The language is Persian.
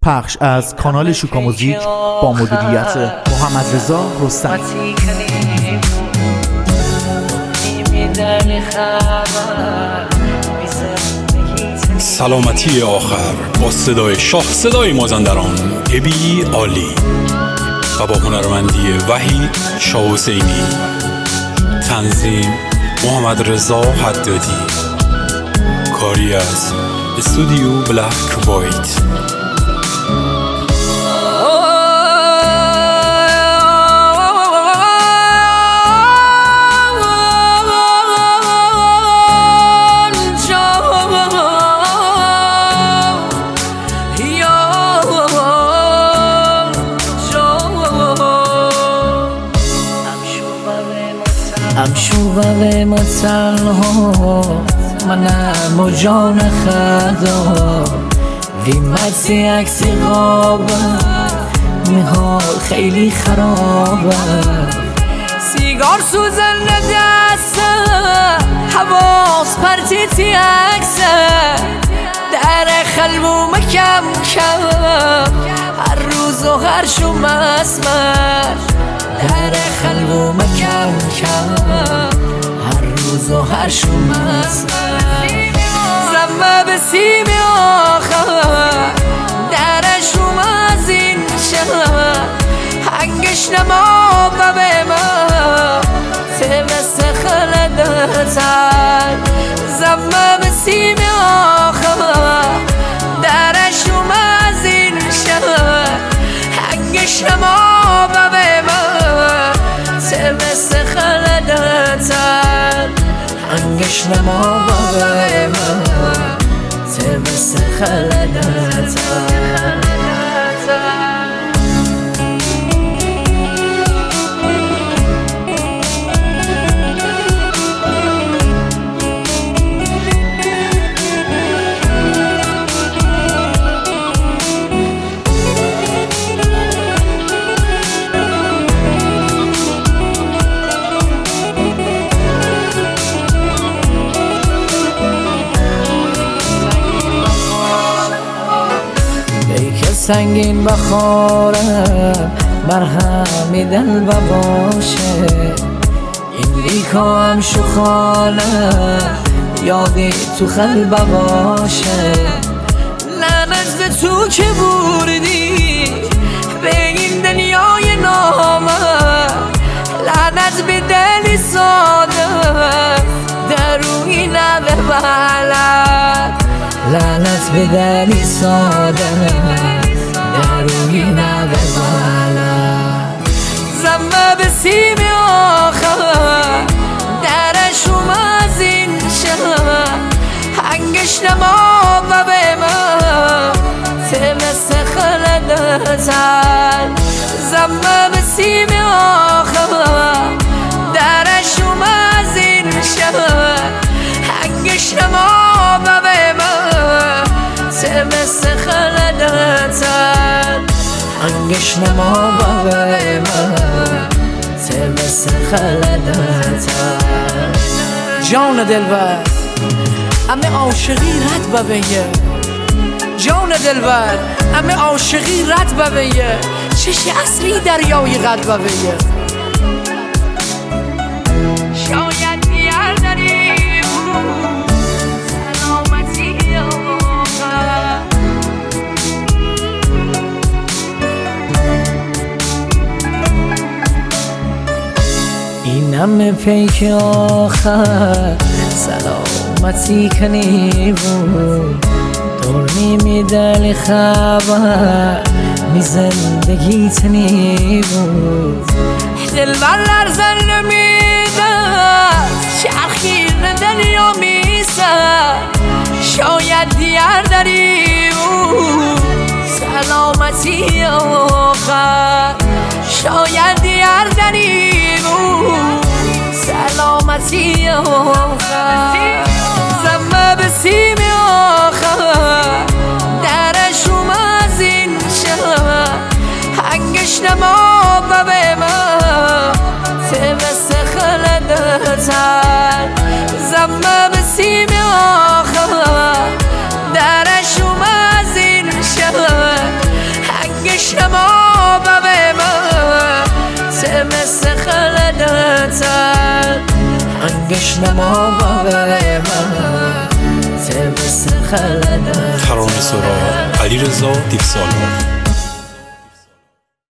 پخش از کانال شوکا موزیک با مدیریت محمد رضا رستمی. سلامتی آخر با صدای شاه، صدای مازندران ابی عالی و با هنرمندی وحید شاه حسینی، تنظیم محمد رضا حدادی، کاری از استودیو بلک وایت. امشوبه متنها منم و جان خدا ویمتی عکسی غابه میحال خیلی خرابه سیگار سوزن دسته حواس پرتیتی عکسه در خلبو مکم کم هر روز و هر شوم اسمر در خلبو مکم کم هر روز و هر شوم اسمر زمه به سیم آخر در شوم از این شهر هنگش نما به ما تبست خلدتر زمه به سیم آخر در شوم از این شهر هنگش نما به ما تبست خلدتر هنگش نما به ما تبست خلدتر. سنگین بخورم مرهمی دل باشه این لیکا هم شخانه یادی تو خلب باشه لعنت به تو که بردی به این دنیای نامه لعنت به دلی ساده در روی نوه بلد لعنت به دلی ساده روی نوه بالا زمه به سیم آخر درشوم از این شهر هنگش نما به ما تبست خلدتر زمه به سیم آخر درشوم از این شهر هنگش نما به ما تبست خلدتر هنگش نما به ما تبست خلدتر. جان دلبر همه عاشقی رد ببیه جان دلبر همه عاشقی رد ببیه چش اصلی دریای قد ببیه شاید دیار داری اینم پیک آخر سلامتی کنی بود دور نیمی دل خبر می زندگی تنی بود دلبر لرزن نمیده چرخی دنیا میسه شاید دیار داری بود سلامتی آخر شاید دیار داری بود سلامتی آخر زمه به سیم آخر درشوم از این شهر هنگش نما به ما تبست خلدتر زمه به سیم آخر درشوم از این شهر مثل خلدتر انگش نما باور من مثل خلدتر. ترانه سرا علیرضا دیوسالار.